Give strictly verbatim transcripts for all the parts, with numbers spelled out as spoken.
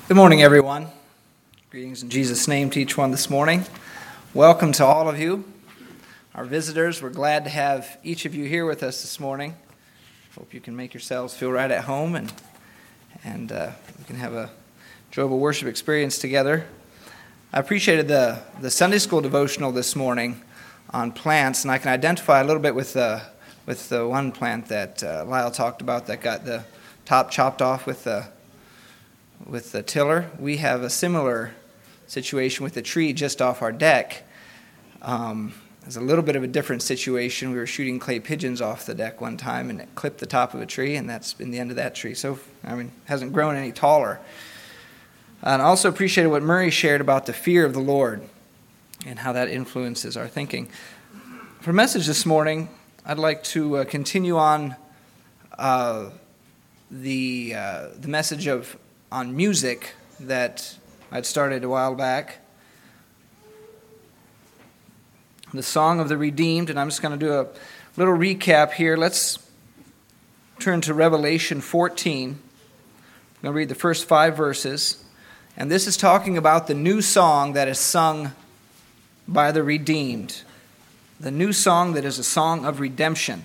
Good morning, everyone. Greetings in Jesus' name to each one this morning. Welcome to all of you. Our visitors, we're glad to have each of you here with us this morning. Hope you can make yourselves feel right at home and and uh, we can have a enjoyable worship experience together. I appreciated the, the Sunday school devotional this morning on plants, and I can identify a little bit with the, with the one plant that uh, Lyle talked about that got the top chopped off with the with the tiller. We have a similar situation with the tree just off our deck. Um, it's a little bit of a different situation. We were shooting clay pigeons off the deck one time, and it clipped the top of a tree, and that's been the end of that tree. So, I mean, it hasn't grown any taller. And I also appreciated what Murray shared about the fear of the Lord and how that influences our thinking. For a message this morning, I'd like to uh, continue on uh, the uh, the message of on music that I'd started a while back. The Song of the Redeemed, and I'm just going to do a little recap here. Let's turn to Revelation fourteen. I'm going to read the first five verses. And this is talking about the new song that is sung by the redeemed. The new song that is a song of redemption.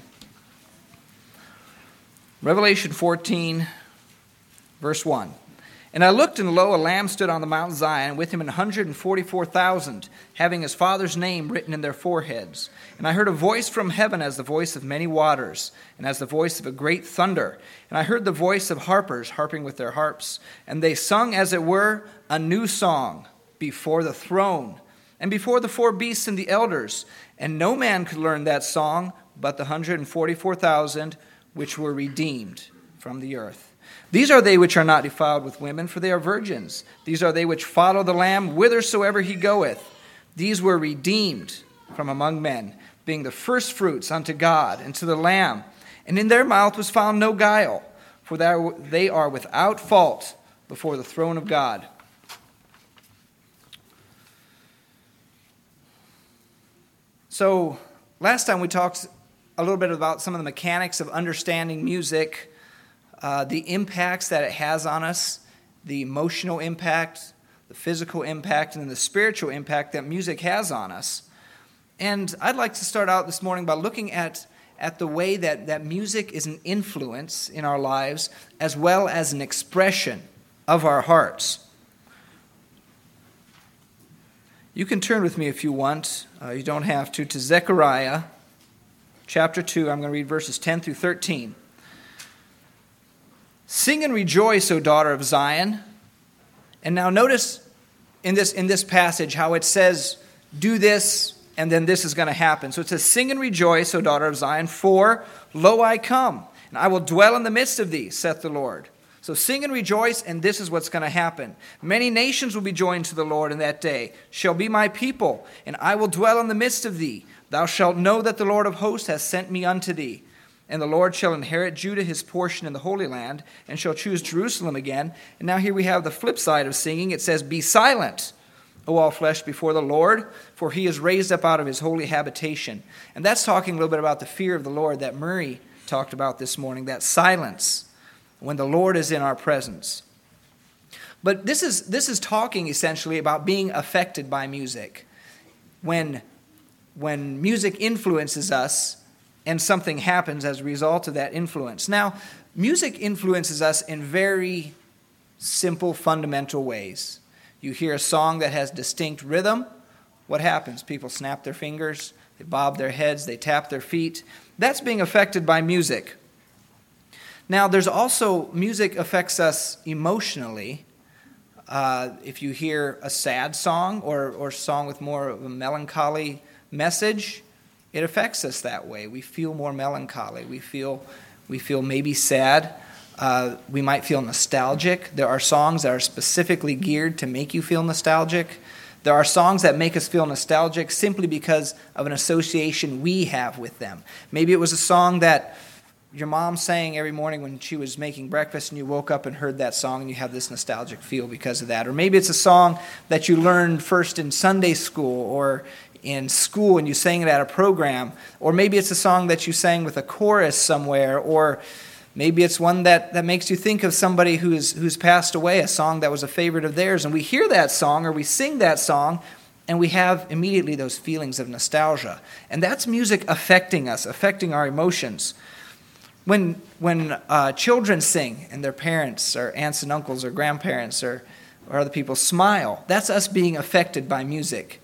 Revelation fourteen, verse one. And I looked, and lo, a lamb stood on the Mount Zion, with him one hundred forty-four thousand, having his Father's name written in their foreheads. And I heard a voice from heaven as the voice of many waters, and as the voice of a great thunder. And I heard the voice of harpers harping with their harps. And they sung, as it were, a new song before the throne, and before the four beasts and the elders. And no man could learn that song but the one hundred forty-four thousand which were redeemed from the earth. These are they which are not defiled with women, for they are virgins. These are they which follow the Lamb whithersoever he goeth. These were redeemed from among men, being the firstfruits unto God and to the Lamb. And in their mouth was found no guile, for they are without fault before the throne of God. So, last time we talked a little bit about some of the mechanics of understanding music, Uh, the impacts that it has on us, the emotional impact, the physical impact, and the spiritual impact that music has on us. And I'd like to start out this morning by looking at, at the way that, that music is an influence in our lives as well as an expression of our hearts. You can turn with me if you want. Uh, you don't have to. To Zechariah chapter two. I'm going to read verses ten through thirteen. Sing and rejoice, O daughter of Zion. And now notice in this in this passage how it says, do this, and then this is going to happen. So it says, sing and rejoice, O daughter of Zion, for lo I come, and I will dwell in the midst of thee, saith the Lord. So sing and rejoice, and this is what's going to happen. Many nations will be joined to the Lord in that day, shall be my people, and I will dwell in the midst of thee. Thou shalt know that the Lord of hosts hath sent me unto thee. And the Lord shall inherit Judah his portion in the Holy Land, and shall choose Jerusalem again. And now here we have the flip side of singing. It says, be silent, O all flesh, before the Lord, for he is raised up out of his holy habitation. And that's talking a little bit about the fear of the Lord that Murray talked about this morning, that silence when the Lord is in our presence. But this is this is talking essentially about being affected by music. When, when music influences us, and something happens as a result of that influence. Now, music influences us in very simple, fundamental ways. You hear a song that has distinct rhythm. What happens? People snap their fingers, they bob their heads, they tap their feet. That's being affected by music. Now, there's also, music affects us emotionally. Uh, if you hear a sad song or, or a song with more of a melancholy message, it affects us that way. We feel more melancholy. We feel we feel maybe sad. Uh, we might feel nostalgic. There are songs that are specifically geared to make you feel nostalgic. There are songs that make us feel nostalgic simply because of an association we have with them. Maybe it was a song that your mom sang every morning when she was making breakfast, and you woke up and heard that song, and you have this nostalgic feel because of that. Or maybe it's a song that you learned first in Sunday school or in school and you sang it at a program. Or maybe it's a song that you sang with a chorus somewhere. Or Maybe it's one that, that makes you think of somebody who's, who's passed away, a song that was a favorite of theirs. And we hear that song or we sing that song, and we have immediately those feelings of nostalgia. And that's music affecting us, affecting our emotions. When, when uh, children sing and their parents or aunts and uncles or grandparents or, or other people smile, that's us being affected by music.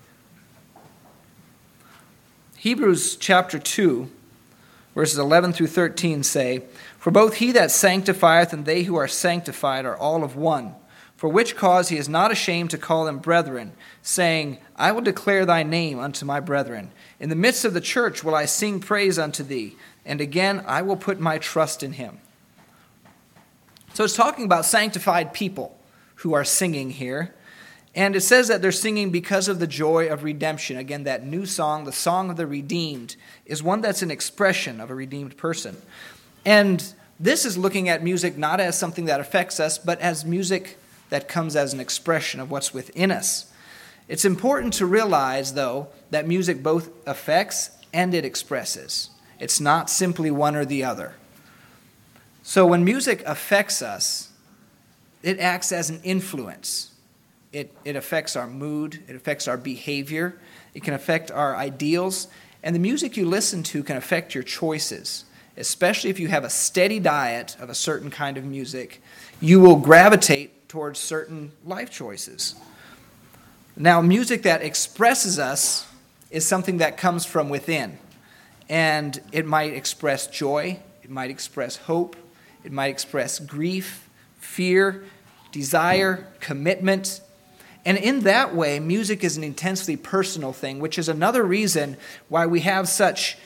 Hebrews chapter two, verses eleven through thirteen say, "For both he that sanctifieth and they who are sanctified are all of one. For which cause he is not ashamed to call them brethren, saying, I will declare thy name unto my brethren. In the midst of the church will I sing praise unto thee, and again I will put my trust in him." So it's talking about sanctified people who are singing here. And it says that they're singing because of the joy of redemption. Again, that new song, the song of the redeemed, is one that's an expression of a redeemed person. And this is looking at music not as something that affects us, but as music that comes as an expression of what's within us. It's important to realize, though, that music both affects and it expresses. It's not simply one or the other. So when music affects us, it acts as an influence. It, it affects our mood, it affects our behavior, it can affect our ideals, and the music you listen to can affect your choices. Especially if you have a steady diet of a certain kind of music, you will gravitate towards certain life choices. Now, music that expresses us is something that comes from within. And it might express joy, it might express hope, it might express grief, fear, desire, commitment. And in that way, music is an intensely personal thing, which is another reason why we have such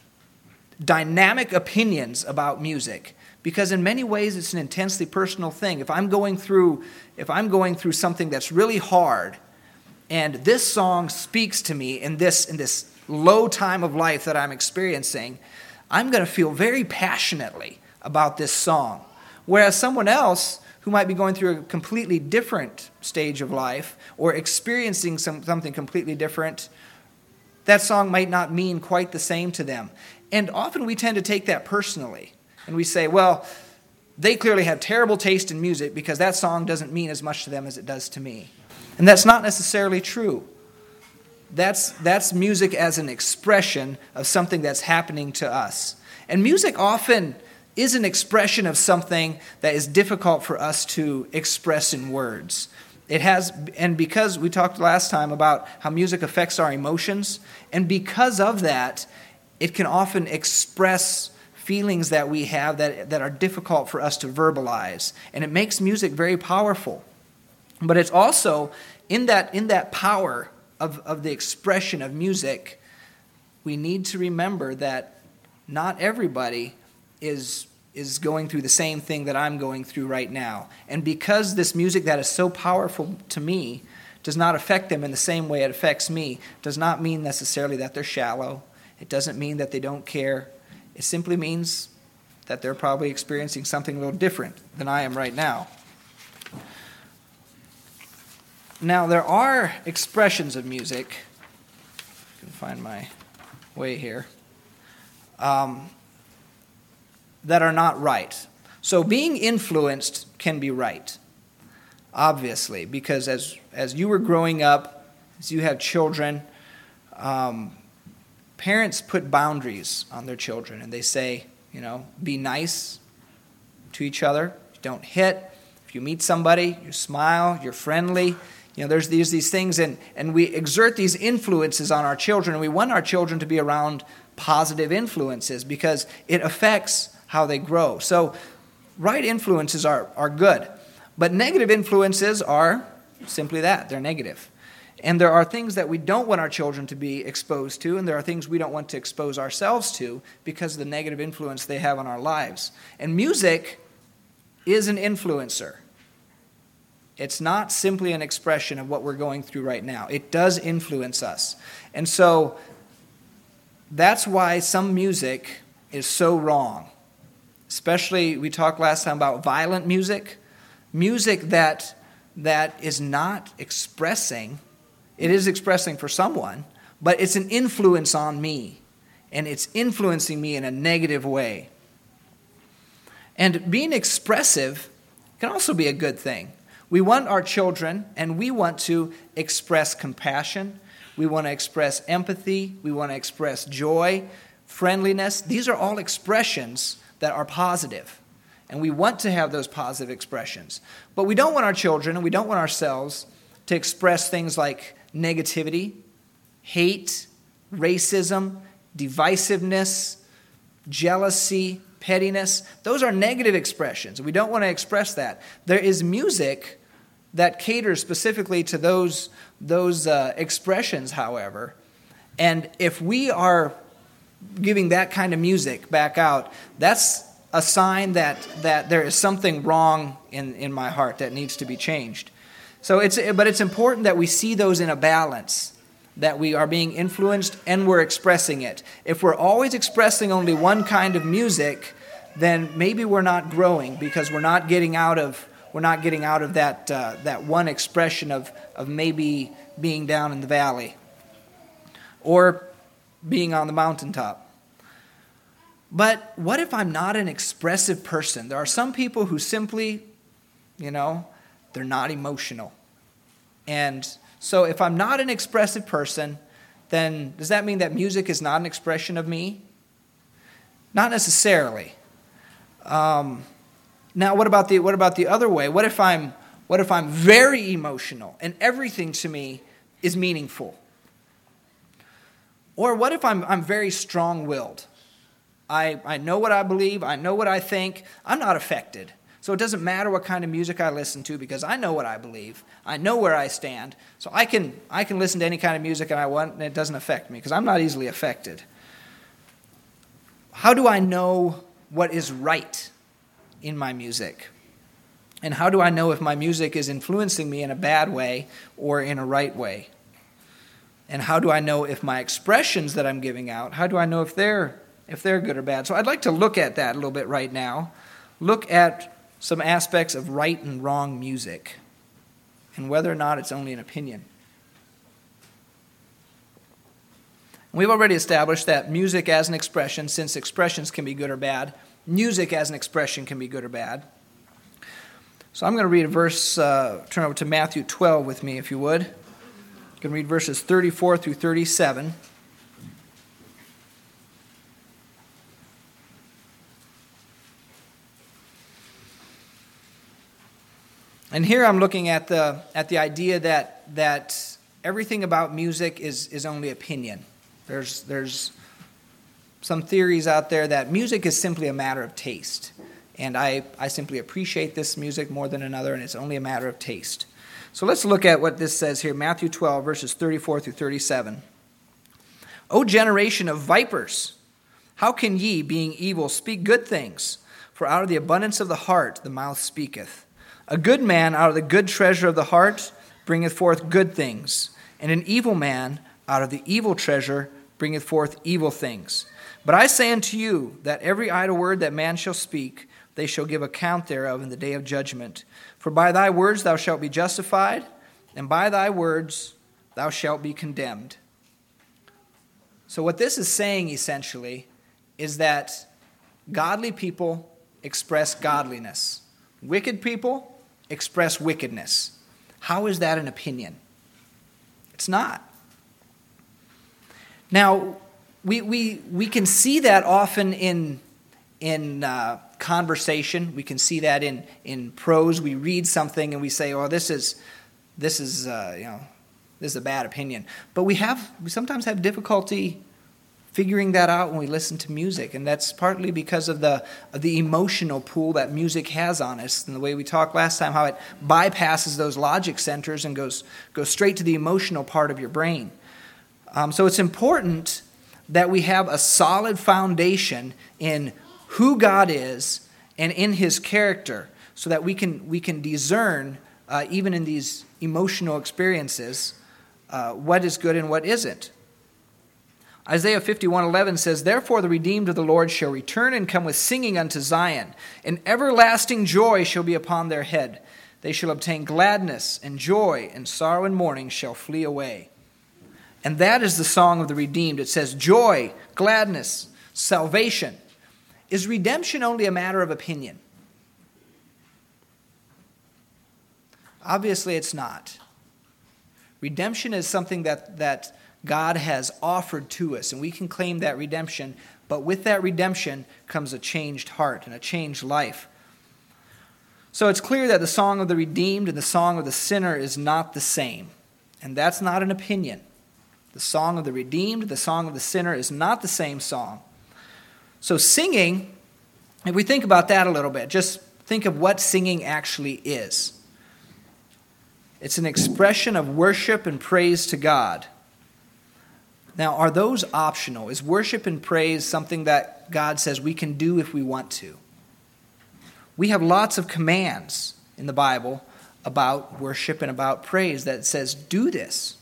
dynamic opinions about music. Because in many ways, it's an intensely personal thing. If I'm going through, if I'm going through something that's really hard, and this song speaks to me in this in this low time of life that I'm experiencing, I'm going to feel very passionately about this song. Whereas someone else who might be going through a completely different stage of life or experiencing some, something completely different, that song might not mean quite the same to them. And often we tend to take that personally. And we say, well, they clearly have terrible taste in music because that song doesn't mean as much to them as it does to me. And that's not necessarily true. That's, that's music as an expression of something that's happening to us. And music often is an expression of something that is difficult for us to express in words. It has, and because we talked last time about how music affects our emotions, and because of that, it can often express feelings that we have that, that are difficult for us to verbalize. And it makes music very powerful. But it's also, in that, in that power of, of the expression of music, we need to remember that not everybody is is going through the same thing that I'm going through right now. And because this music that is so powerful to me does not affect them in the same way it affects me, does not mean necessarily that they're shallow. It doesn't mean that they don't care. It simply means that they're probably experiencing something a little different than I am right now. Now, there are expressions of music. I can find my way here. Um, that are not right. So being influenced can be right, obviously, because as as you were growing up, as you have children, um, parents put boundaries on their children, and they say, you know, be nice to each other, don't hit. If you meet somebody, you smile, you're friendly. You know, there's these these things, and, and we exert these influences on our children, and we want our children to be around positive influences because it affects how they grow. So right influences are, are good, but negative influences are simply that. They're negative. And there are things that we don't want our children to be exposed to, and there are things we don't want to expose ourselves to because of the negative influence they have on our lives. And music is an influencer. It's not simply an expression of what we're going through right now. It does influence us. And so that's why some music is so wrong. Especially, we talked last time about violent music. Music that, that is not expressing, it is expressing for someone, but it's an influence on me. And it's influencing me in a negative way. And being expressive can also be a good thing. We want our children, and we want to express compassion. We want to express empathy. We want to express joy, friendliness. These are all expressions that are positive. And we want to have those positive expressions. But we don't want our children, and we don't want ourselves to express things like negativity, hate, racism, divisiveness, jealousy, pettiness. Those are negative expressions. We don't want to express that. There is music that caters specifically to those, those uh, expressions, however. And if we are giving that kind of music back out, that's a sign that, that there is something wrong in, in my heart that needs to be changed. So it's, but it's important that we see those in a balance, that we are being influenced and we're expressing it. If we're always expressing only one kind of music, then maybe we're not growing because we're not getting out of we're not getting out of that uh, that one expression of of maybe being down in the valley or being on the mountaintop. But what if I'm not an expressive person? There are some people who simply, you know, they're not emotional. And so if I'm not an expressive person, then does that mean that music is not an expression of me? Not necessarily. Um, now, what about the what about the other way? What if I'm what if I'm very emotional and everything to me is meaningful? Or what if I'm I'm very strong-willed? I, I know what I believe, I know what I think, I'm not affected. So it doesn't matter what kind of music I listen to because I know what I believe. I know where I stand. So I can I can listen to any kind of music I want and it doesn't affect me because I'm not easily affected. How do I know what is right in my music? And how do I know if my music is influencing me in a bad way or in a right way? And how do I know if my expressions that I'm giving out, how do I know if they're if they're good or bad? So I'd like to look at that a little bit right now. Look at some aspects of right and wrong music and whether or not it's only an opinion. We've already established that music as an expression, since expressions can be good or bad, music as an expression can be good or bad. So I'm going to read a verse, uh, turn over to Matthew twelve with me if you would. You can read verses thirty-four through thirty-seven. And here I'm looking at the at the idea that that everything about music is, is only opinion. There's there's some theories out there that music is simply a matter of taste. And I, I simply appreciate this music more than another, and it's only a matter of taste. So let's look at what this says here, Matthew twelve, verses thirty-four through thirty-seven. O generation of vipers, how can ye, being evil, speak good things? For out of the abundance of the heart the mouth speaketh. A good man out of the good treasure of the heart bringeth forth good things, and an evil man out of the evil treasure bringeth forth evil things. But I say unto you that every idle word that man shall speak, they shall give account thereof in the day of judgment. For by thy words thou shalt be justified, and by thy words thou shalt be condemned. So what this is saying essentially is that godly people express godliness. Wicked people express wickedness. How is that an opinion? It's not. Now, we we we can see that often in in uh, conversation. We can see that in in prose. We read something and we say, "Oh, this is this is uh, you know this is a bad opinion." But we have we sometimes have difficulty figuring that out when we listen to music, and that's partly because of the of the emotional pull that music has on us, and the way we talked last time, how it bypasses those logic centers and goes goes straight to the emotional part of your brain. Um, so it's important that we have a solid foundation in who God is and in His character, so that we can we can discern uh, even in these emotional experiences uh, what is good and what isn't. Isaiah fifty-one eleven says, Therefore the redeemed of the Lord shall return and come with singing unto Zion, and everlasting joy shall be upon their head. They shall obtain gladness and joy, and sorrow and mourning shall flee away. And that is the song of the redeemed. It says joy, gladness, salvation. Is redemption only a matter of opinion? Obviously, it's not. Redemption is something that, that God has offered to us, and we can claim that redemption, but with that redemption comes a changed heart and a changed life. So it's clear that the song of the redeemed and the song of the sinner is not the same, and that's not an opinion. The song of the redeemed, the song of the sinner is not the same song. So singing, if we think about that a little bit, just think of what singing actually is. It's an expression of worship and praise to God. Now, are those optional? Is worship and praise something that God says we can do if we want to? We have lots of commands in the Bible about worship and about praise that says, do this.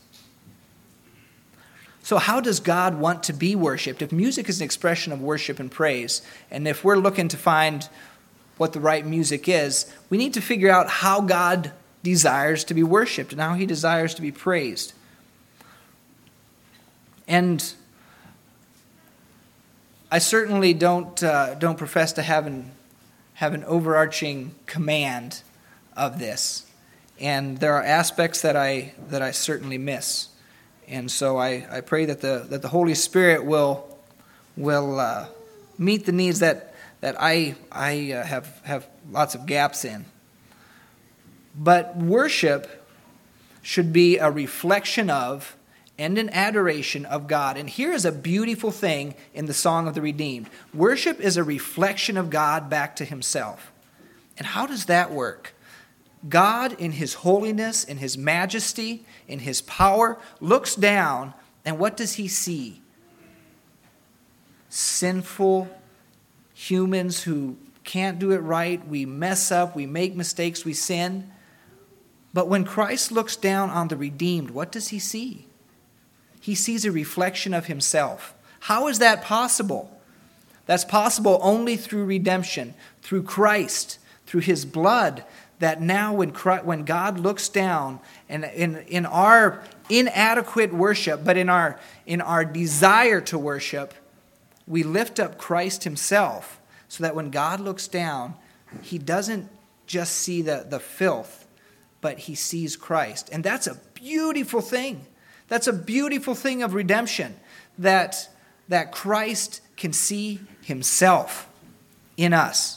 So how does God want to be worshiped? If music is an expression of worship and praise, and if we're looking to find what the right music is, we need to figure out how God desires to be worshiped and how he desires to be praised. And I certainly don't uh, don't profess to have an, have an overarching command of this. And there are aspects that I that I certainly miss. And so I, I pray that the that the Holy Spirit will will uh, meet the needs that that I I uh, have have lots of gaps in. But worship should be a reflection of and an adoration of God. And here is a beautiful thing in the Song of the Redeemed. Worship is a reflection of God back to himself. And how does that work? God, in his holiness, in his majesty, in his power, looks down, and what does he see? Sinful humans who can't do it right. We mess up, we make mistakes, we sin. But when Christ looks down on the redeemed, what does he see? He sees a reflection of himself. How is that possible? That's possible only through redemption, through Christ, through his blood, that now when Christ, when God looks down and in, in our inadequate worship, but in our, in our desire to worship, we lift up Christ himself so that when God looks down, he doesn't just see the, the filth, but he sees Christ. And that's a beautiful thing. That's a beautiful thing of redemption, that, that Christ can see himself in us.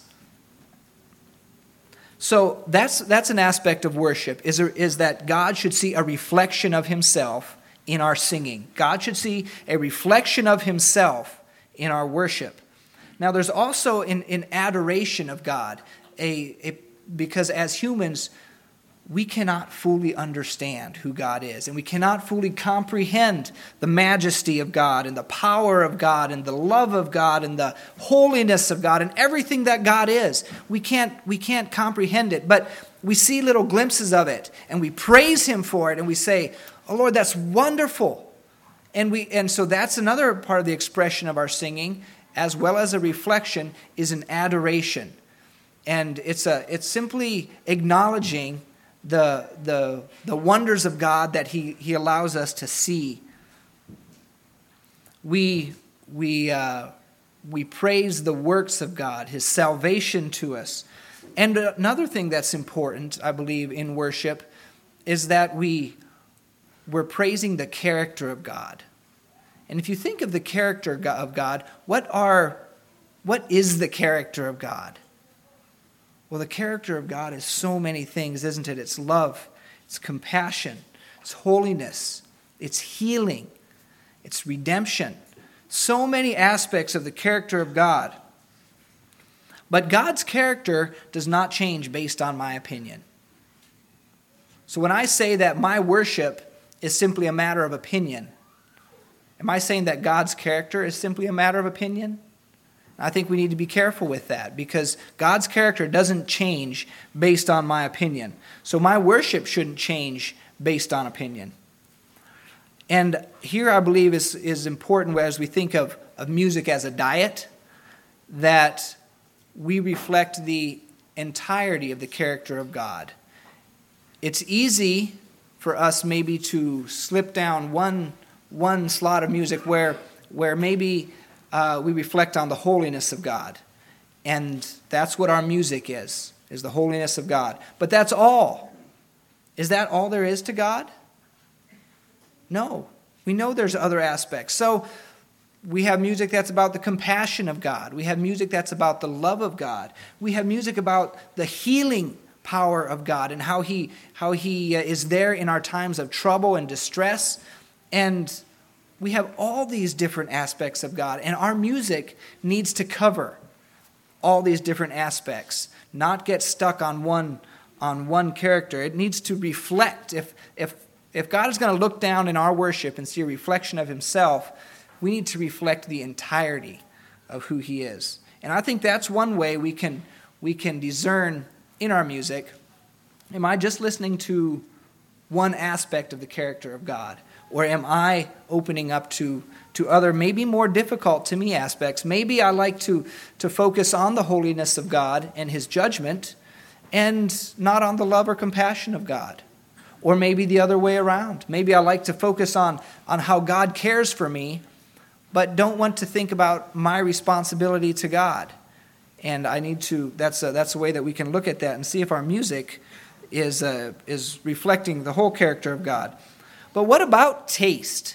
So that's that's an aspect of worship, is, is that God should see a reflection of himself in our singing. God should see a reflection of himself in our worship. Now there's also in, in adoration of God, a, a because as humans, we cannot fully understand who God is, and we cannot fully comprehend the majesty of God and the power of God and the love of God and the holiness of God and everything that God is. We can't, we can't comprehend it, but we see little glimpses of it, and we praise him for it, and we say, "Oh Lord, that's wonderful." And we and so that's another part of the expression of our singing, as well as a reflection, is an adoration. And it's a it's simply acknowledging the the the wonders of God that he, he allows us to see. We we uh, we praise the works of God, his salvation to us. And another thing that's important, I believe, in worship is that we we're praising the character of God. And if you think of the character of God, what are what is the character of God? Well, the character of God is so many things, isn't it? It's love, it's compassion, it's holiness, it's healing, it's redemption. So many aspects of the character of God. But God's character does not change based on my opinion. So when I say that my worship is simply a matter of opinion, am I saying that God's character is simply a matter of opinion? I think we need to be careful with that, because God's character doesn't change based on my opinion. So my worship shouldn't change based on opinion. And here I believe is, is important as we think of, of music as a diet, that we reflect the entirety of the character of God. It's easy for us maybe to slip down one, one slot of music where, where maybe Uh, we reflect on the holiness of God. And that's what our music is, is the holiness of God. But that's all. Is that all there is to God? No. We know there's other aspects. So we have music that's about the compassion of God. We have music that's about the love of God. We have music about the healing power of God and how he, how he is there in our times of trouble and distress. And we have all these different aspects of God. And our music needs to cover all these different aspects, not get stuck on one, on one character. It needs to reflect. If, if, if God is going to look down in our worship and see a reflection of himself, we need to reflect the entirety of who he is. And I think that's one way we can we can discern in our music, am I just listening to one aspect of the character of God? Or am I opening up to, to other, maybe more difficult to me aspects? Maybe I like to, to focus on the holiness of God and his judgment and not on the love or compassion of God. Or maybe the other way around. Maybe I like to focus on, on how God cares for me, but don't want to think about my responsibility to God. And I need to, that's a, that's a way that we can look at that and see if our music is, uh, is reflecting the whole character of God. But what about taste?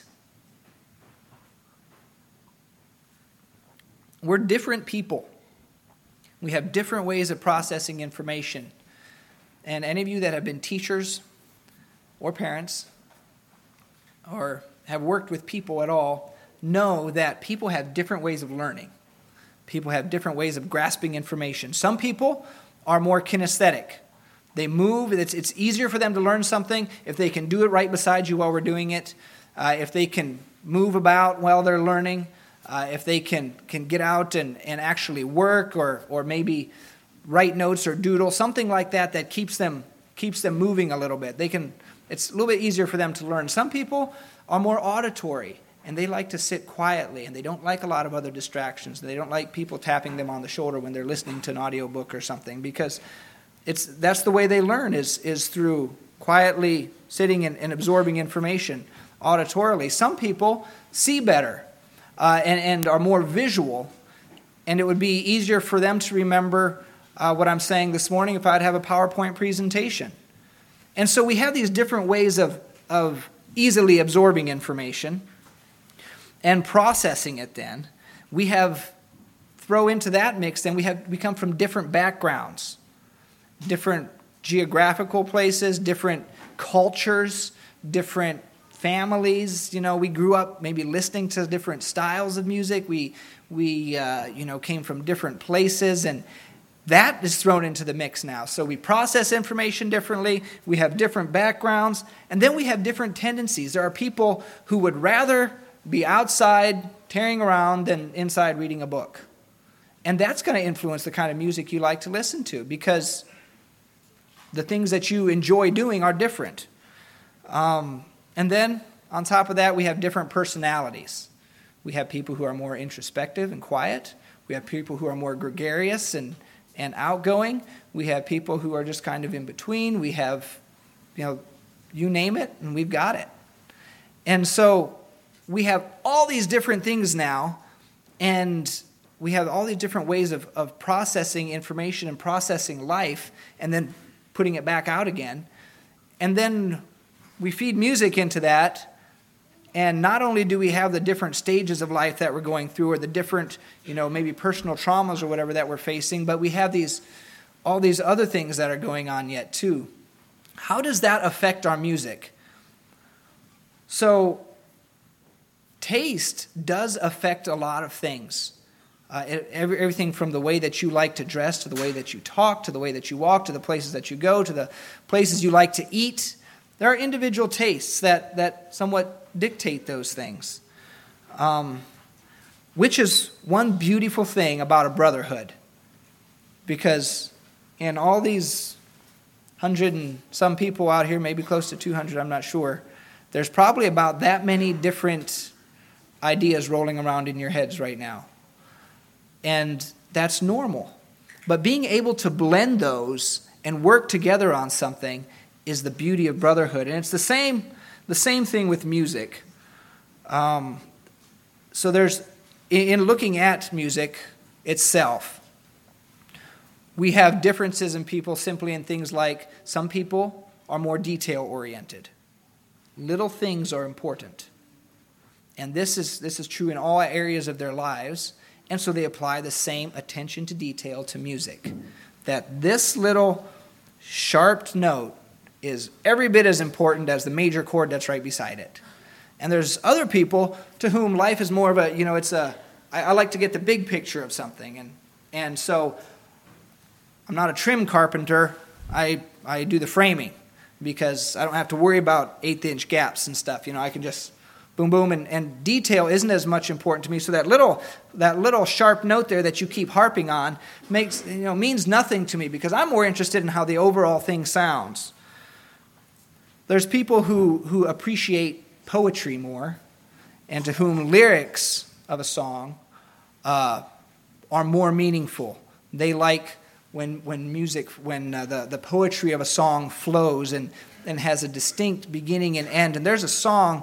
We're different people. We have different ways of processing information. And any of you that have been teachers or parents or have worked with people at all know that people have different ways of learning. People have different ways of grasping information. Some people are more kinesthetic. They move. It's, it's easier for them to learn something if they can do it right beside you while we're doing it, uh, if they can move about while they're learning, uh, if they can, can get out and, and actually work or, or maybe write notes or doodle, something like that that keeps them, keeps them moving a little bit. They can. It's a little bit easier for them to learn. Some people are more auditory, and they like to sit quietly, and they don't like a lot of other distractions. They don't like people tapping them on the shoulder when they're listening to an audiobook or something, because it's that's the way they learn is, is through quietly sitting and, and absorbing information auditorily. Some people see better uh, and, and are more visual, and it would be easier for them to remember uh, what I'm saying this morning if I'd have a PowerPoint presentation. And so we have these different ways of, of easily absorbing information and processing it then. We have, throw into that mix, then we have we come from different backgrounds, different geographical places, different cultures, different families. You know, we grew up maybe listening to different styles of music. We, we uh, you know, came from different places, and that is thrown into the mix now. So we process information differently, we have different backgrounds, and then we have different tendencies. There are people who would rather be outside tearing around than inside reading a book. And that's going to influence the kind of music you like to listen to, because the things that you enjoy doing are different. Um, and then, on top of that, we have different personalities. We have people who are more introspective and quiet. We have people who are more gregarious and and outgoing. We have people who are just kind of in between. We have, you know, you name it, and we've got it. And so we have all these different things now, and we have all these different ways of, of processing information and processing life and then putting it back out again. And then we feed music into that. And not only do we have the different stages of life that we're going through, or the different, you know, maybe personal traumas or whatever that we're facing, but we have these, all these other things that are going on yet too. How does that affect our music? So, taste does affect a lot of things. Uh, every, everything from the way that you like to dress, to the way that you talk, to the way that you walk, to the places that you go, to the places you like to eat. There are individual tastes that, that somewhat dictate those things, um, which is one beautiful thing about a brotherhood, because in all these hundred and some people out here, maybe close to two hundred, I'm not sure, there's probably about that many different ideas rolling around in your heads right now, and that's normal. But being able to blend those and work together on something is the beauty of brotherhood. And it's the same the same thing with music. Um, so there's, in looking at music itself, we have differences in people simply in things like some people are more detail-oriented. Little things are important. And this is this is true in all areas of their lives. And so they apply the same attention to detail to music. That this little sharp note is every bit as important as the major chord that's right beside it. And there's other people to whom life is more of a, you know, it's a, I, I like to get the big picture of something. And and so I'm not a trim carpenter. I I do the framing because I don't have to worry about eighth-inch gaps and stuff. You know, I can just boom, boom, and, and detail isn't as much important to me. So that little that little sharp note there that you keep harping on makes you know means nothing to me because I'm more interested in how the overall thing sounds. There's people who, who appreciate poetry more, and to whom lyrics of a song uh, are more meaningful. They like when when music, when uh, the, the poetry of a song flows and, and has a distinct beginning and end. And there's a song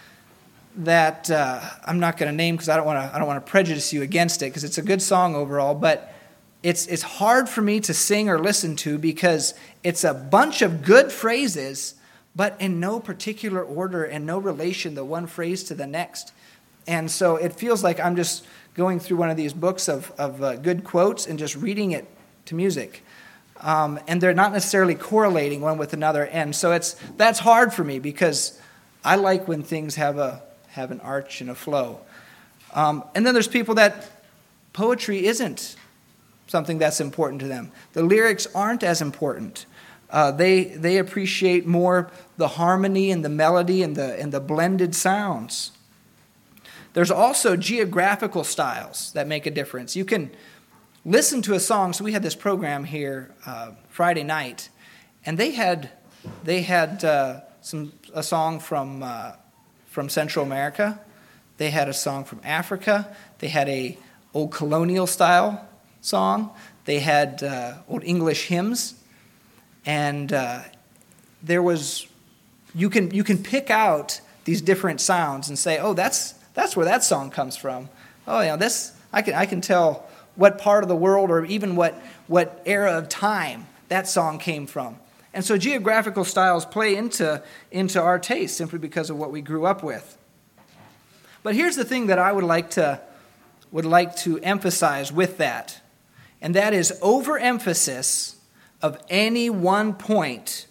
that uh, I'm not going to name because I don't want to I don't want to prejudice you against it because it's a good song overall, but it's it's hard for me to sing or listen to because it's a bunch of good phrases, but in no particular order and no relation, the one phrase to the next. And so it feels like I'm just going through one of these books of, of uh, good quotes and just reading it to music. Um, and they're not necessarily correlating one with another. And so it's that's hard for me because I like when things have a have an arch and a flow. Um, and then there's people that poetry isn't something that's important to them. The lyrics aren't as important. Uh, they they appreciate more the harmony and the melody and the and the blended sounds. There's also geographical styles that make a difference. You can listen to a song. So we had this program here uh, Friday night, and they had they had uh, some a song from uh, from Central America. They had a song from Africa. They had a old colonial style song. They had uh, old English hymns. And uh, there was, you can you can pick out these different sounds and say, oh, that's that's where that song comes from. Oh, yeah, this I can I can tell what part of the world or even what what era of time that song came from. And so geographical styles play into into our taste simply because of what we grew up with. But here's the thing that I would like to would like to emphasize with that, and that is overemphasis of any one point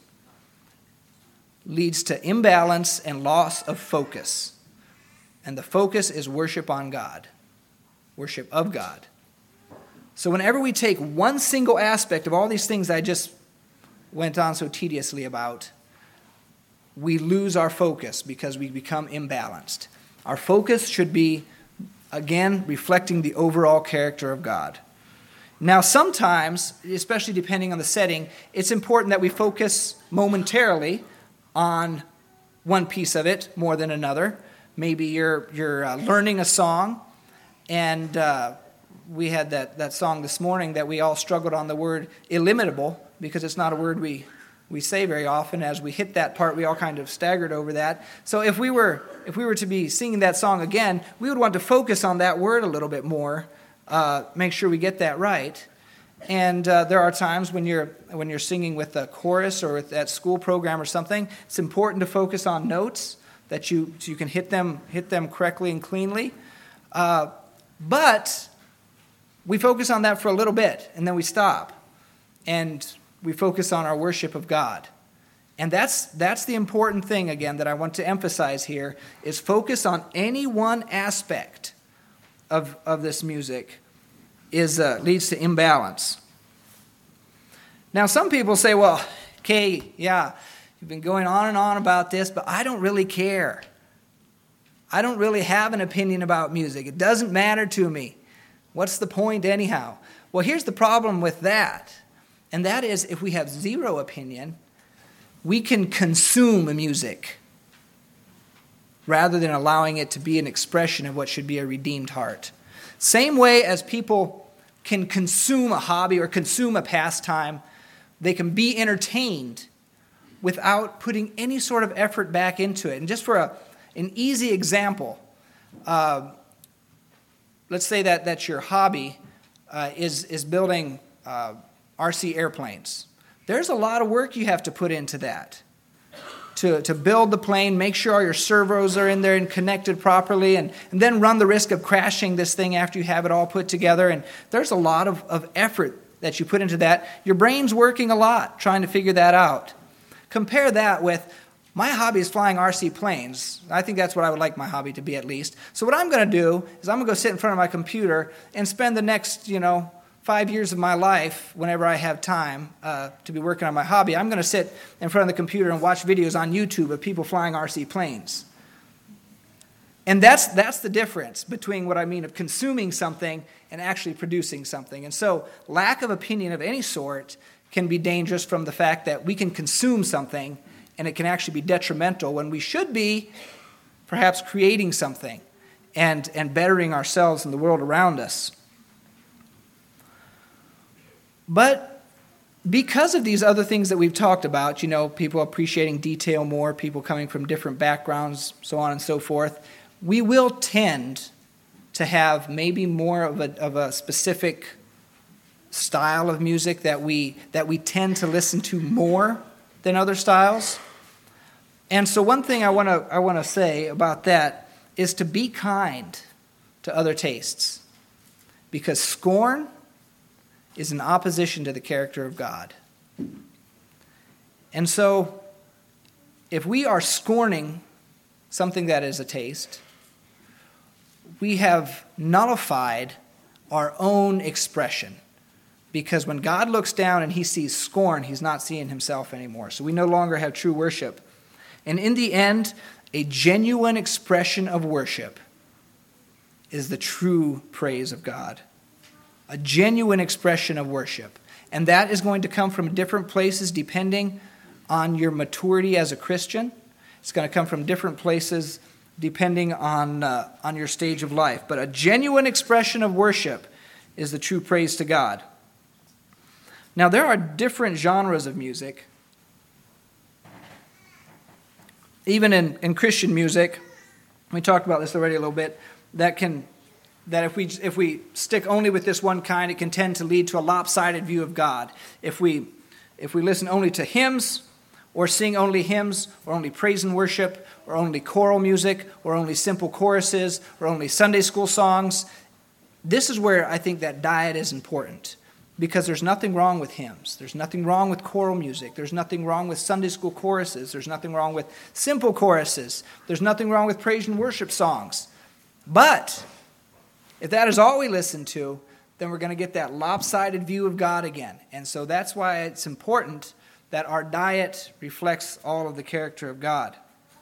leads to imbalance and loss of focus. And the focus is worship on God, worship of God. So whenever we take one single aspect of all these things I just went on so tediously about, we lose our focus because we become imbalanced. Our focus should be, again, reflecting the overall character of God. Now, sometimes, especially depending on the setting, it's important that we focus momentarily on one piece of it more than another. Maybe you're you're uh, learning a song, and uh, we had that, that song this morning that we all struggled on the word illimitable because it's not a word we, we say very often. As we hit that part, we all kind of staggered over that. So if we were if we were to be singing that song again, we would want to focus on that word a little bit more. Uh, make sure we get that right. And uh, there are times when you're when you're singing with a chorus or with that school program or something, it's important to focus on notes that you so you can hit them hit them correctly and cleanly. Uh, but we focus on that for a little bit, and then we stop, and we focus on our worship of God. And that's that's the important thing again that I want to emphasize here is focus on any one aspect of of this music is uh, leads to imbalance. Now, some people say, well, okay, yeah, you've been going on and on about this, but I don't really care. I don't really have an opinion about music. It doesn't matter to me. What's the point anyhow? Well, here's the problem with that, and that is if we have zero opinion, we can consume music rather than allowing it to be an expression of what should be a redeemed heart. Same way as people can consume a hobby or consume a pastime, they can be entertained without putting any sort of effort back into it. And just for a, an easy example, uh, let's say that, that your hobby uh, is, is building uh, R C airplanes. There's a lot of work you have to put into that. To, to build the plane, make sure all your servos are in there and connected properly, and, and then run the risk of crashing this thing after you have it all put together. And there's a lot of, of effort that you put into that. Your brain's working a lot trying to figure that out. Compare that with, my hobby is flying R C planes. I think that's what I would like my hobby to be at least. So what I'm going to do is I'm going to go sit in front of my computer and spend the next, you know, five years of my life, whenever I have time uh, to be working on my hobby, I'm going to sit in front of the computer and watch videos on YouTube of people flying R C planes. And that's that's the difference between what I mean of consuming something and actually producing something. And so lack of opinion of any sort can be dangerous from the fact that we can consume something and it can actually be detrimental when we should be perhaps creating something and, and bettering ourselves and the world around us. But because of these other things that we've talked about, you know, people appreciating detail more, people coming from different backgrounds, so on and so forth, we will tend to have maybe more of a, of a specific style of music that we that we tend to listen to more than other styles. And so one thing I want to I want to say about that is to be kind to other tastes, because scorn is in opposition to the character of God. And so, if we are scorning something that is a taste, we have nullified our own expression. Because when God looks down and he sees scorn, he's not seeing himself anymore. So we no longer have true worship. And in the end, a genuine expression of worship is the true praise of God. A genuine expression of worship. And that is going to come from different places depending on your maturity as a Christian. It's going to come from different places depending on, uh, on your stage of life. But a genuine expression of worship is the true praise to God. Now, there are different genres of music. Even in, in Christian music, we talked about this already a little bit, that can that if we if we stick only with this one kind, it can tend to lead to a lopsided view of God. If we if we listen only to hymns, or sing only hymns, or only praise and worship, or only choral music, or only simple choruses, or only Sunday school songs, this is where I think that diet is important. Because there's nothing wrong with hymns. There's nothing wrong with choral music. There's nothing wrong with Sunday school choruses. There's nothing wrong with simple choruses. There's nothing wrong with praise and worship songs. But if that is all we listen to, then we're going to get that lopsided view of God again. And so that's why it's important that our diet reflects all of the character of God.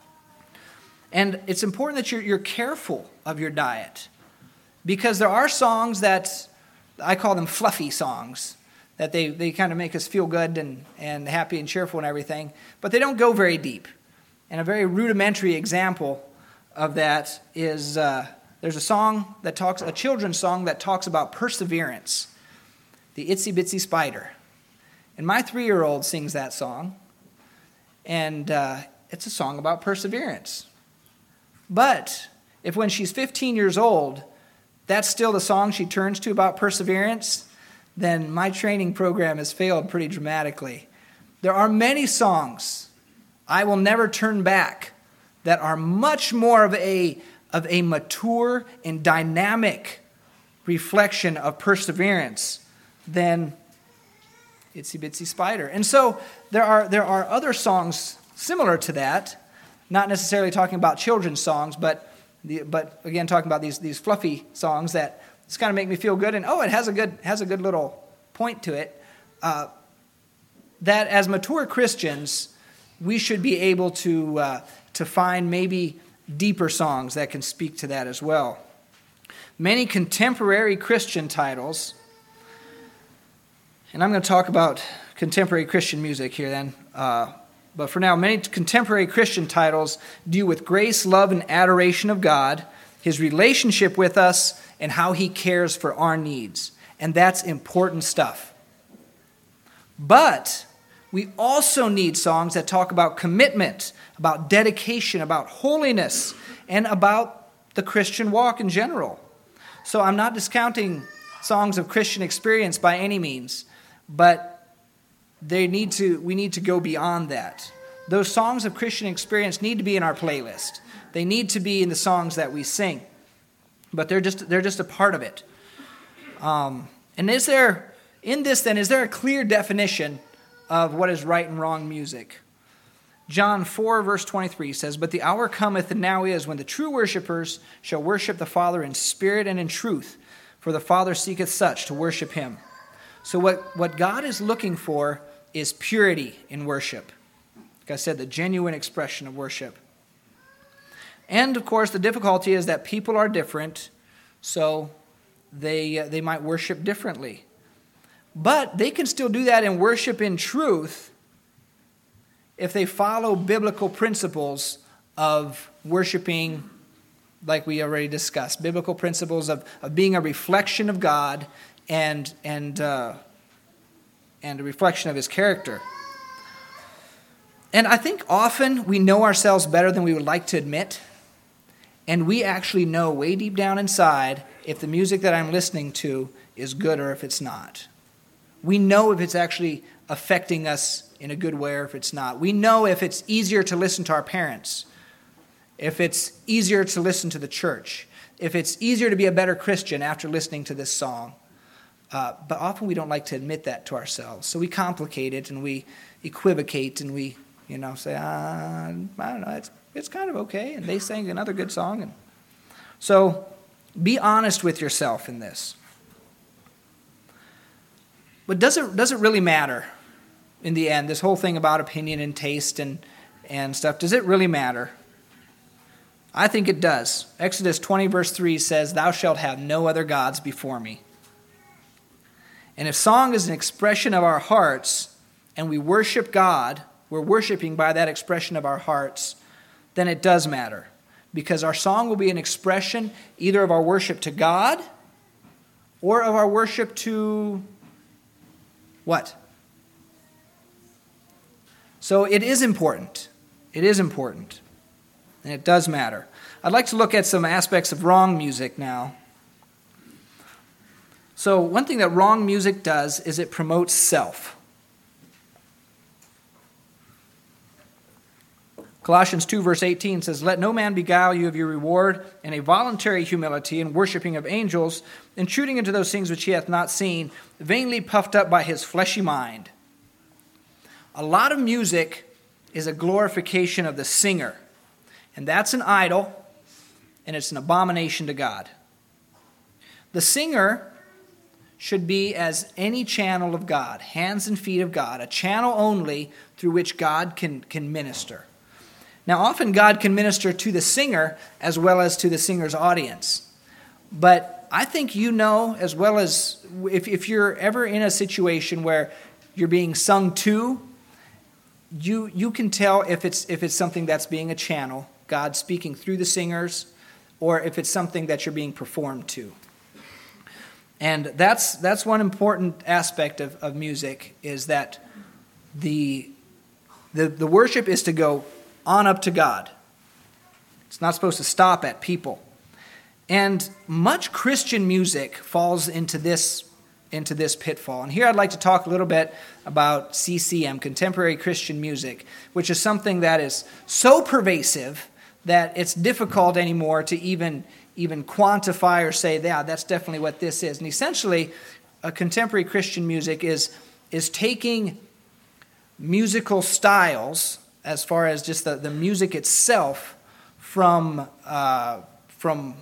And it's important that you're, you're careful of your diet. Because there are songs that, I call them fluffy songs, that they, they kind of make us feel good and, and happy and cheerful and everything, but they don't go very deep. And a very rudimentary example of that is uh, there's a song that talks, a children's song that talks about perseverance, the Itsy Bitsy Spider. And my three-year-old sings that song, and uh, it's a song about perseverance. But if when she's fifteen years old, that's still the song she turns to about perseverance, then my training program has failed pretty dramatically. There are many songs, I Will Never Turn Back, that are much more of a, of a mature and dynamic reflection of perseverance than Itsy Bitsy Spider. And so there are, there are other songs similar to that, not necessarily talking about children's songs, but The, but again, talking about these these fluffy songs that just kind of make me feel good, and oh, it has a good has a good little point to it. Uh, that as mature Christians, we should be able to uh, to find maybe deeper songs that can speak to that as well. Many contemporary Christian titles, and I'm going to talk about contemporary Christian music here then. Uh, But for now, many contemporary Christian titles deal with grace, love, and adoration of God, his relationship with us, and how he cares for our needs. And that's important stuff. But we also need songs that talk about commitment, about dedication, about holiness, and about the Christian walk in general. So I'm not discounting songs of Christian experience by any means, but they need to, we need to go beyond that. Those songs of Christian experience need to be in our playlist. They need to be in the songs that we sing. But they're just they're just a part of it. Um, and is there, in this then, is there a clear definition of what is right and wrong music? John four, verse twenty-three says, "But the hour cometh, and now is, when the true worshipers shall worship the Father in spirit and in truth, for the Father seeketh such to worship him." So what, what God is looking for is purity in worship. Like I said, the genuine expression of worship. And, of course, the difficulty is that people are different, so they uh, they might worship differently. But they can still do that and worship in truth if they follow biblical principles of worshiping, like we already discussed, biblical principles of, of being a reflection of God and, and, uh, and a reflection of his character. And I think often we know ourselves better than we would like to admit. And we actually know way deep down inside if the music that I'm listening to is good or if it's not. We know if it's actually affecting us in a good way or if it's not. We know if it's easier to listen to our parents, if it's easier to listen to the church, if it's easier to be a better Christian after listening to this song. Uh, but often we don't like to admit that to ourselves. So we complicate it and we equivocate and we, you know, say, ah, I don't know, it's It's kind of okay, and they sang another good song. And so be honest with yourself in this. But does it, does it really matter in the end, this whole thing about opinion and taste and, and stuff? Does it really matter? I think it does. Exodus twenty, verse three says, "Thou shalt have no other gods before me." And if song is an expression of our hearts, and we worship God, we're worshiping by that expression of our hearts, then it does matter. Because our song will be an expression either of our worship to God or of our worship to what? So it is important. It is important. And it does matter. I'd like to look at some aspects of wrong music now. So one thing that wrong music does is it promotes self. Colossians two, verse eighteen says, "Let no man beguile you of your reward in a voluntary humility and worshiping of angels, intruding into those things which he hath not seen, vainly puffed up by his fleshy mind." A lot of music is a glorification of the singer, and that's an idol, and it's an abomination to God. The singer should be as any channel of God, hands and feet of God, a channel only through which God can, can minister. Now, often God can minister to the singer as well as to the singer's audience. But I think you know, as well as if, if you're ever in a situation where you're being sung to, you you can tell if it's if it's something that's being a channel, God speaking through the singers, or if it's something that you're being performed to. And that's that's one important aspect of, of music, is that the, the the worship is to go on up to God. It's not supposed to stop at people. And much Christian music falls into this, into this pitfall. And here I'd like to talk a little bit about C C M, contemporary Christian music, which is something that is so pervasive that it's difficult anymore to even, even quantify or say, yeah, that's definitely what this is. And essentially, a contemporary Christian music is, is taking musical styles, as far as just the, the music itself, from uh, from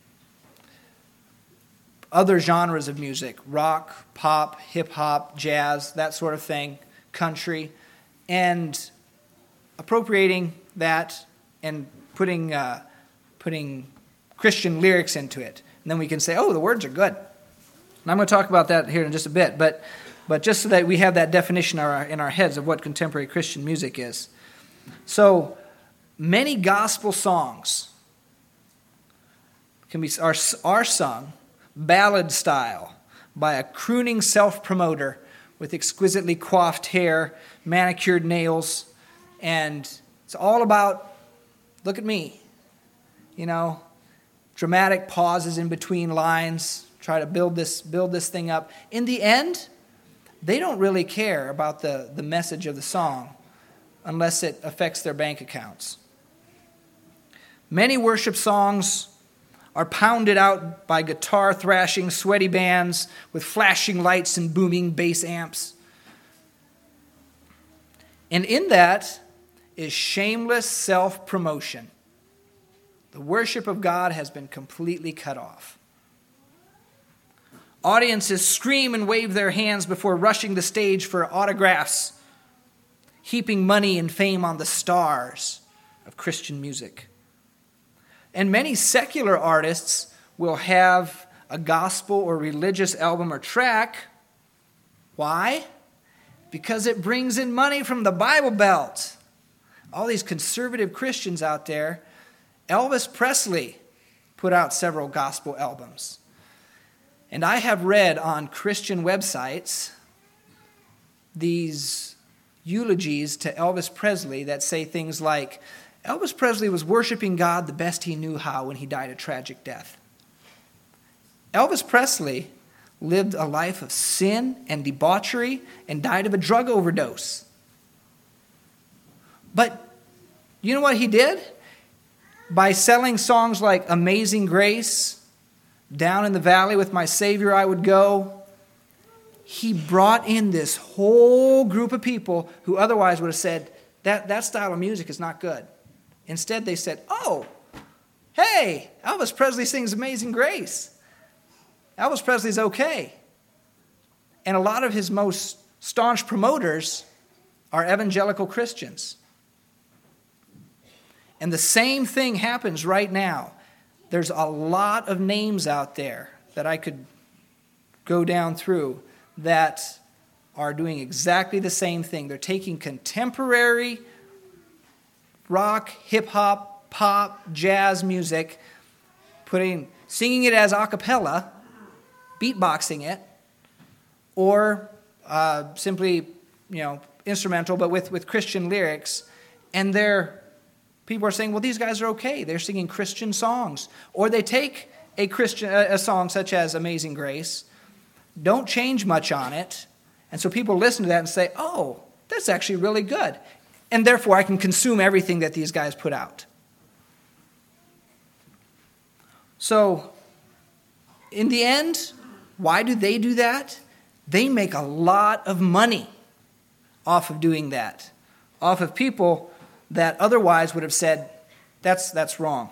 other genres of music, rock, pop, hip-hop, jazz, that sort of thing, country, and appropriating that and putting uh, putting Christian lyrics into it. And then we can say, oh, the words are good. And I'm going to talk about that here in just a bit, but but just so that we have that definition in our, in our heads of what contemporary Christian music is. So many gospel songs can be are, are sung ballad style by a crooning self-promoter with exquisitely coiffed hair, manicured nails, and it's all about, look at me, you know, dramatic pauses in between lines, try to build this build this thing up. In the end, they don't really care about the, the message of the song unless it affects their bank accounts. Many worship songs are pounded out by guitar thrashing, sweaty bands with flashing lights and booming bass amps. And in that is shameless self-promotion. The worship of God has been completely cut off. Audiences scream and wave their hands before rushing the stage for autographs, heaping money and fame on the stars of Christian music. And many secular artists will have a gospel or religious album or track. Why? Because it brings in money from the Bible Belt. All these conservative Christians out there. Elvis Presley put out several gospel albums. And I have read on Christian websites these eulogies to Elvis Presley that say things like, Elvis Presley was worshiping God the best he knew how when he died a tragic death. Elvis Presley lived a life of sin and debauchery and died of a drug overdose. But you know what he did? By selling songs like Amazing Grace, Down in the Valley with My Savior I Would Go, he brought in this whole group of people who otherwise would have said, that, that style of music is not good. Instead, they said, oh, hey, Elvis Presley sings Amazing Grace. Elvis Presley's okay. And a lot of his most staunch promoters are evangelical Christians. And the same thing happens right now. There's a lot of names out there that I could go down through that are doing exactly the same thing. They're taking contemporary rock, hip-hop, pop, jazz music, putting, singing it as a cappella, beatboxing it, or uh, simply, you know, instrumental, but with, with Christian lyrics, and they're people are saying, well, these guys are okay. They're singing Christian songs. Or they take a Christian a song such as Amazing Grace, don't change much on it, and so people listen to that and say, oh, that's actually really good. And therefore, I can consume everything that these guys put out. So, in the end, why do they do that? They make a lot of money off of doing that, off of people that otherwise would have said, that's, that's wrong.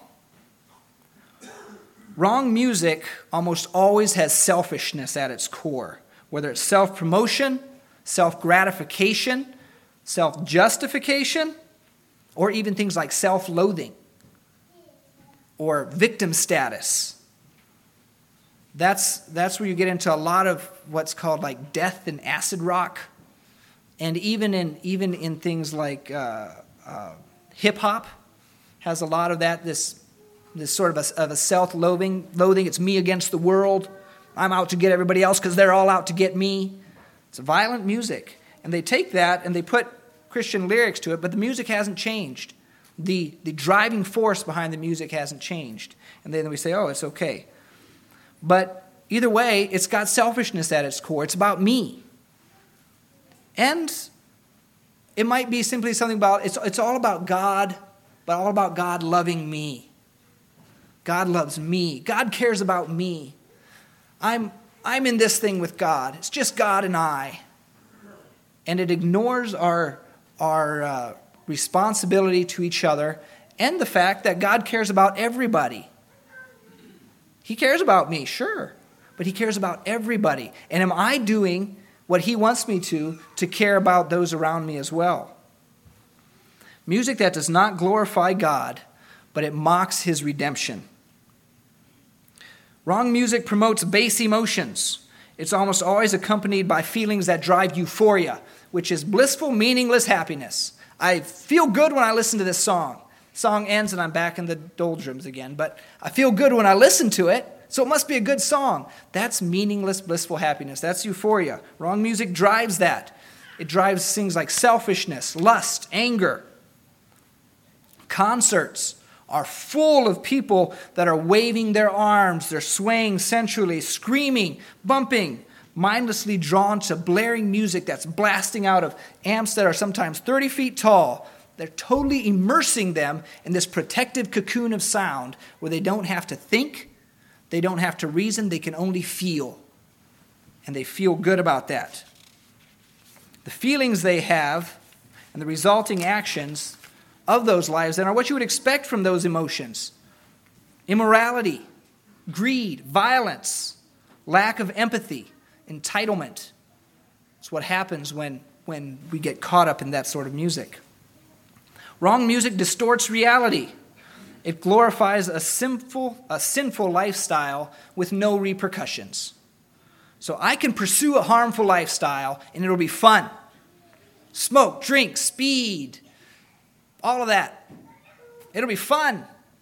Wrong music almost always has selfishness at its core, whether it's self-promotion, self-gratification, self-justification, or even things like self-loathing or victim status. That's, that's where you get into a lot of what's called like death and acid rock, and even in, even in things like uh, Uh, hip-hop has a lot of that, this, this sort of a, of a self-loathing. Loathing. It's me against the world. I'm out to get everybody else because they're all out to get me. It's violent music. And they take that and they put Christian lyrics to it, but the music hasn't changed. The, the driving force behind the music hasn't changed. And then we say, oh, it's okay. But either way, it's got selfishness at its core. It's about me. And it might be simply something about, it's, it's all about God, but all about God loving me. God loves me. God cares about me. I'm, I'm in this thing with God. It's just God and I. And it ignores our, our uh, responsibility to each other and the fact that God cares about everybody. He cares about me, sure, but he cares about everybody. And am I doing what he wants me to, to care about those around me as well? Music that does not glorify God, but it mocks his redemption. Wrong music promotes base emotions. It's almost always accompanied by feelings that drive euphoria, which is blissful, meaningless happiness. I feel good when I listen to this song. Song ends and I'm back in the doldrums again, but I feel good when I listen to it. So it must be a good song. That's meaningless, blissful happiness. That's euphoria. Wrong music drives that. It drives things like selfishness, lust, anger. Concerts are full of people that are waving their arms. They're swaying sensually, screaming, bumping, mindlessly drawn to blaring music that's blasting out of amps that are sometimes thirty feet tall. They're totally immersing them in this protective cocoon of sound where they don't have to think, they don't have to reason, they can only feel. And they feel good about that. The feelings they have and the resulting actions of those lives then are what you would expect from those emotions. Immorality, greed, violence, lack of empathy, entitlement. It's what happens when, when we get caught up in that sort of music. Wrong music distorts reality. It glorifies a sinful, a sinful lifestyle with no repercussions. So I can pursue a harmful lifestyle and it'll be fun. Smoke, drink, speed, all of that. It'll be fun.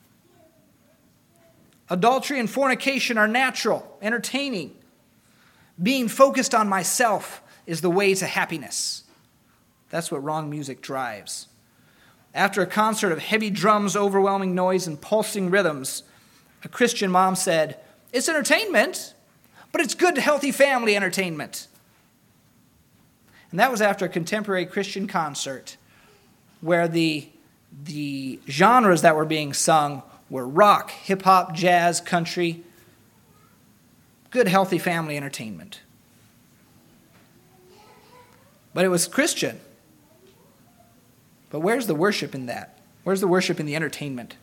Adultery and fornication are natural, entertaining. Being focused on myself is the way to happiness. That's what wrong music drives. After a concert of heavy drums, overwhelming noise, and pulsing rhythms, a Christian mom said, "It's entertainment, but it's good, healthy family entertainment." And that was after a contemporary Christian concert where the, the genres that were being sung were rock, hip-hop, jazz, country. Good, healthy family entertainment. But it was Christian. But where's the worship in that? Where's the worship in the entertainment?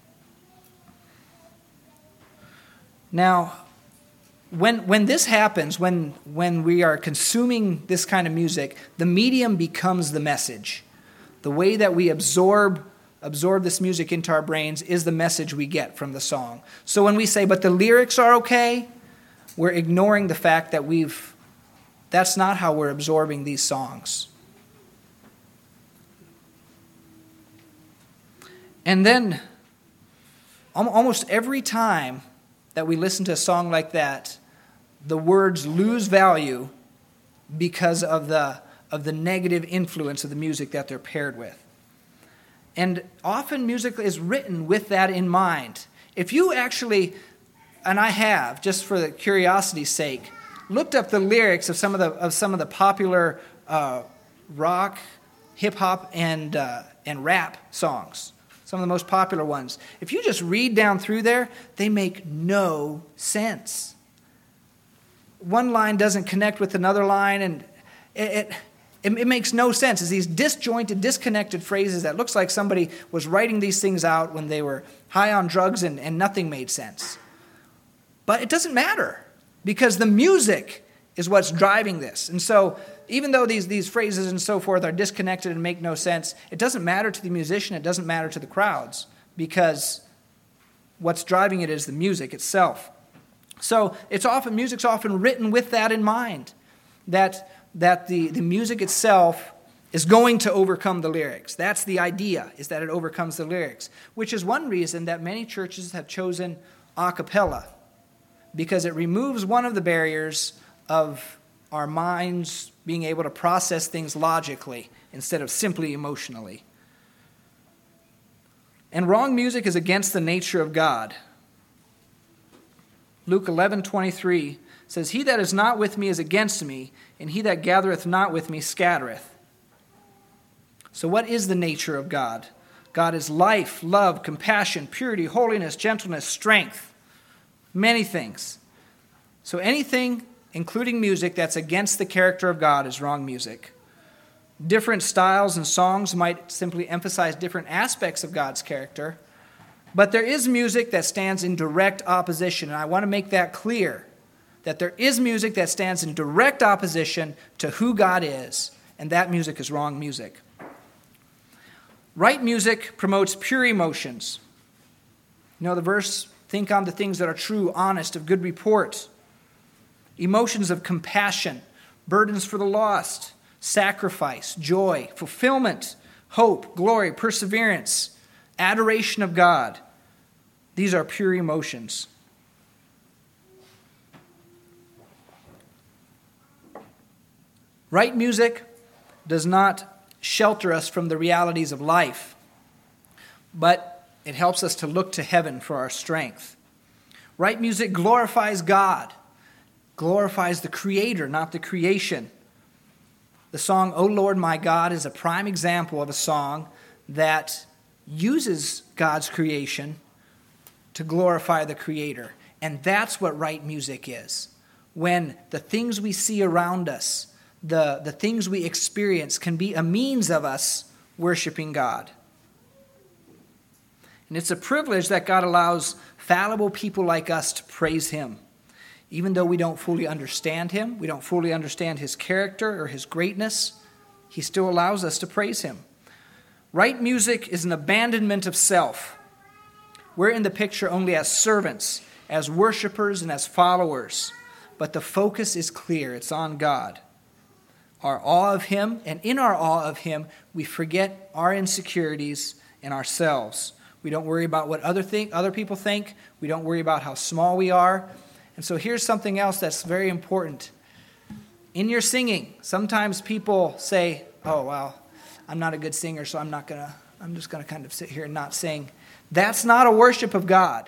Now, when when this happens, when when we are consuming this kind of music, the medium becomes the message. The way that we absorb absorb this music into our brains is the message we get from the song. So when we say, but the lyrics are okay, we're ignoring the fact that we've, that's not how we're absorbing these songs. And then, almost every time that we listen to a song like that, the words lose value because of the, of the negative influence of the music that they're paired with. And often music is written with that in mind. If you actually, and I have, just for the curiosity's sake, looked up the lyrics of some of the of some of the popular uh, rock, hip hop, and uh, and rap songs, some of the most popular ones. If you just read down through there, they make no sense. One line doesn't connect with another line, and it. it It, it makes no sense. It's these disjointed, disconnected phrases that looks like somebody was writing these things out when they were high on drugs and, and nothing made sense. But it doesn't matter because the music is what's driving this. And so even though these, these phrases and so forth are disconnected and make no sense, it doesn't matter to the musician, it doesn't matter to the crowds because what's driving it is the music itself. So it's often music's often written with that in mind, that that the, the music itself is going to overcome the lyrics. That's the idea, is that it overcomes the lyrics, which is one reason that many churches have chosen a cappella, because it removes one of the barriers of our minds being able to process things logically instead of simply emotionally. And wrong music is against the nature of God. Luke eleven twenty-three says, "He that is not with me is against me, and he that gathereth not with me scattereth." So what is the nature of God? God is life, love, compassion, purity, holiness, gentleness, strength, many things. So anything, including music, that's against the character of God is wrong music. Different styles and songs might simply emphasize different aspects of God's character, but there is music that stands in direct opposition, and I want to make that clear, that there is music that stands in direct opposition to who God is, and that music is wrong music. Right music promotes pure emotions. You know the verse, think on the things that are true, honest, of good report. Emotions of compassion, burdens for the lost, sacrifice, joy, fulfillment, hope, glory, perseverance, adoration of God. These are pure emotions. Right music does not shelter us from the realities of life, but it helps us to look to heaven for our strength. Right music glorifies God, glorifies the Creator, not the creation. The song, O Lord my God, is a prime example of a song that uses God's creation to glorify the Creator. And that's what right music is. When the things we see around us, the, the things we experience, can be a means of us worshiping God. And it's a privilege that God allows fallible people like us to praise Him. Even though we don't fully understand Him, we don't fully understand His character or His greatness, He still allows us to praise Him. Right music is an abandonment of self. We're in the picture only as servants, as worshipers, and as followers. But the focus is clear. It's on God. Our awe of Him, and in our awe of Him, we forget our insecurities and ourselves. We don't worry about what other think, other people think. We don't worry about how small we are. And so here's something else that's very important. In your singing, sometimes people say, oh, well, I'm not a good singer, so I'm not gonna, I'm just going to kind of sit here and not sing. That's not a worship of God.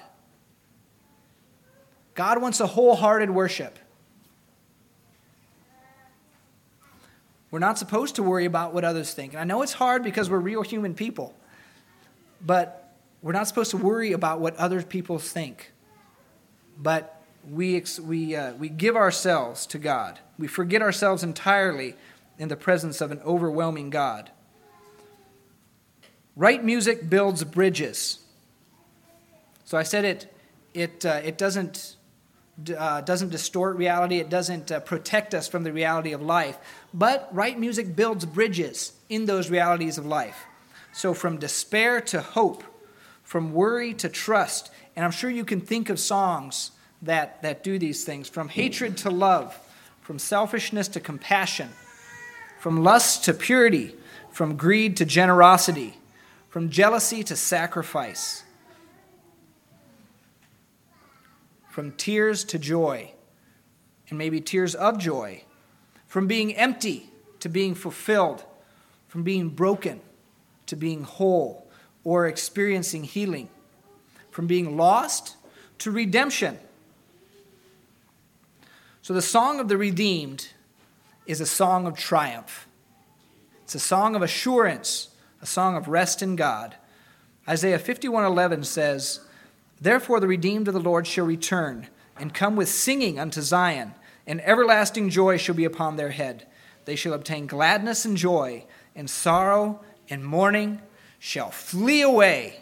God wants a wholehearted worship. We're not supposed to worry about what others think. And I know it's hard because we're real human people. But we're not supposed to worry about what other people think. But we we uh, we give ourselves to God. We forget ourselves entirely in the presence of an overwhelming God. Right music builds bridges. So I said it it uh, it doesn't uh, doesn't distort reality. It doesn't uh, protect us from the reality of life. But right music builds bridges in those realities of life. So from despair to hope, from worry to trust. And I'm sure you can think of songs that, that do these things. From hatred to love, from selfishness to compassion, from lust to purity, from greed to generosity, from jealousy to sacrifice, from tears to joy, and maybe tears of joy, from being empty to being fulfilled, from being broken to being whole or experiencing healing, from being lost to redemption. So the song of the redeemed is a song of triumph. It's a song of assurance, a song of rest in God. Isaiah fifty-one eleven says, therefore the redeemed of the Lord shall return and come with singing unto Zion, and everlasting joy shall be upon their head. They shall obtain gladness and joy, and sorrow and mourning shall flee away.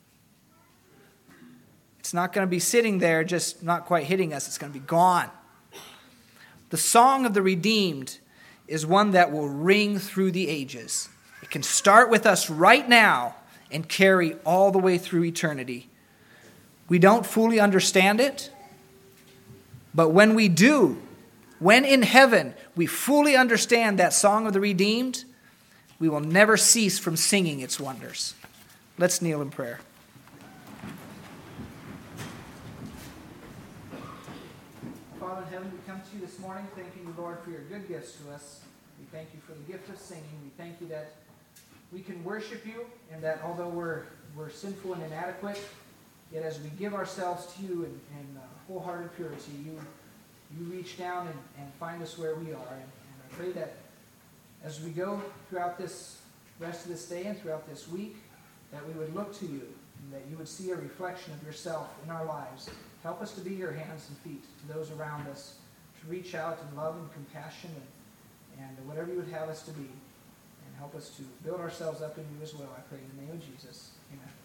It's not going to be sitting there just not quite hitting us. It's going to be gone. The song of the redeemed is one that will ring through the ages. It can start with us right now and carry all the way through eternity. We don't fully understand it, but when we do, when in heaven we fully understand that song of the redeemed, we will never cease from singing its wonders. Let's kneel in prayer. Father in heaven, we come to you this morning thanking you, Lord, for your good gifts to us. We thank you for the gift of singing. We thank you that we can worship you, and that although we're we're sinful and inadequate, yet as we give ourselves to you in, in uh, wholehearted purity, you you reach down and, and find us where we are. And, and I pray that as we go throughout this rest of this day and throughout this week, that we would look to you, and that you would see a reflection of yourself in our lives. Help us to be your hands and feet to those around us, to reach out in love and compassion and, and whatever you would have us to be. And help us to build ourselves up in you as well, I pray in the name of Jesus. Amen.